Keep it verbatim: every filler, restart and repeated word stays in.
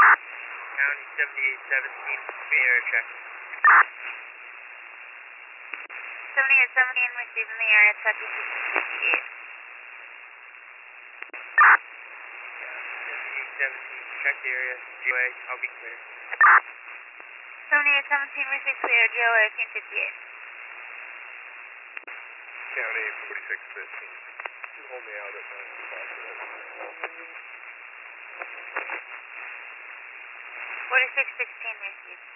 County seventy-eight seventeen, air check. seventy-eight seventeen, receiving the area, Kentucky sixteen fifty-eight. seventy-eight seventeen, check the area, G O A, I'll be clear. seventy-eight seventeen, receive clear, G O A, eighteen fifty-eight. County forty-six fifteen, hold me out at nine o'clock. forty-six sixteen, receive.